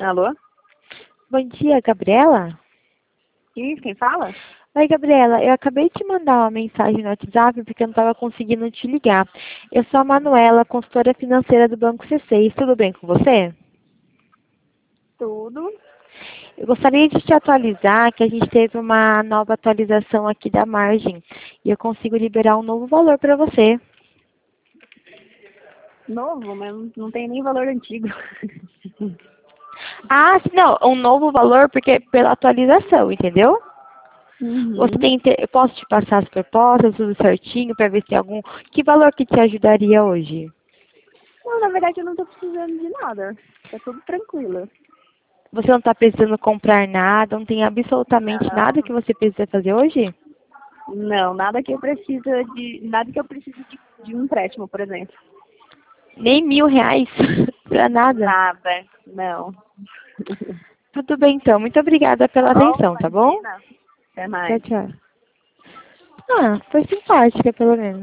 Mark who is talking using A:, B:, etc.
A: Alô?
B: Bom dia, Gabriela?
A: Isso, quem fala?
B: Oi, Gabriela. Eu acabei de te mandar uma mensagem no WhatsApp porque eu não estava conseguindo te ligar. Eu sou a Manuela, consultora financeira do Banco C6. Tudo bem com você?
A: Tudo.
B: Eu gostaria de te atualizar que a gente teve uma nova atualização aqui da margem e eu consigo liberar um novo valor para você.
A: Novo, mas não tem nem valor antigo.
B: Ah, sim, não, um novo valor porque pela atualização, entendeu? Você
A: Uhum.
B: tem, eu posso te passar as propostas, tudo certinho, para ver se tem algum. Que valor que te ajudaria hoje?
A: Não, na verdade eu não tô precisando de nada. Tá tudo tranquilo.
B: Você não está precisando comprar nada, não tem absolutamente nada que
A: Não.
B: você precisa fazer hoje?
A: Não, nada que eu precise de um empréstimo, por exemplo.
B: Nem R$ 1.000 para nada.
A: Nada. Não.
B: Tudo bem então, muito obrigada
A: Tá
B: pela
A: bom?
B: atenção, tá bom?
A: Imagina. Até
B: Tchau,
A: mais.
B: tchau. Ah, foi simpática pelo menos.